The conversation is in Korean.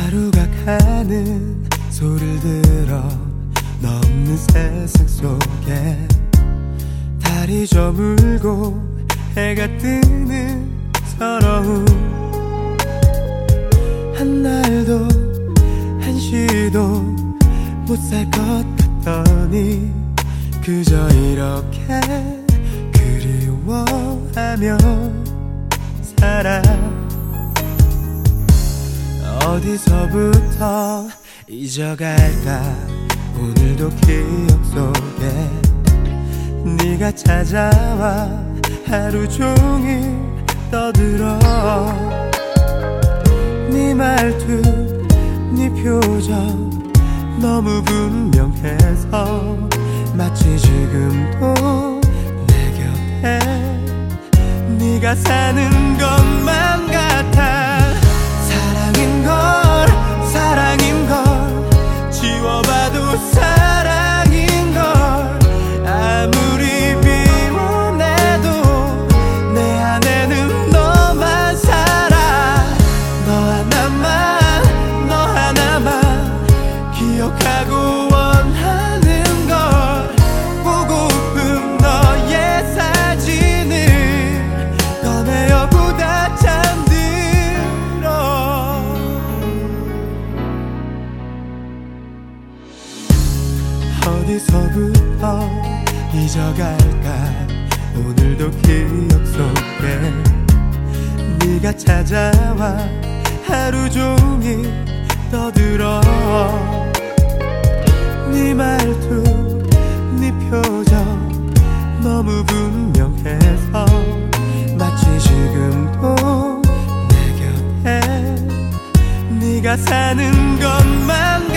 하루가 가는 소리를 들어 너 없는 세상 속에 달이 저물고 해가 뜨는 서러움 한 날도 한시도 못 살 것 같더니 그저 이렇게 그리워하며 살아. 어디서부터 잊어갈까 오늘도 기억 속에 네가 찾아와 하루 종일 떠들어. 네 말투 네 표정 너무 분명해서 마치 지금도 내 곁에 네가 사는 것만 같아. 사랑인 걸 지워봐도 사랑인 걸 아무리 비워내도 내 안에는 너만 살아. 너 하나만 기억하고 원하는 걸 보고픈 너의 사진을 꺼내어보다 잠들어. 어디서부터 잊어갈까 오늘도 기억 속에 네가 찾아와 하루 종일 떠들어. 네 말투 네 표정 너무 분명해서 마치 지금도 내 곁에 네가 사는 것만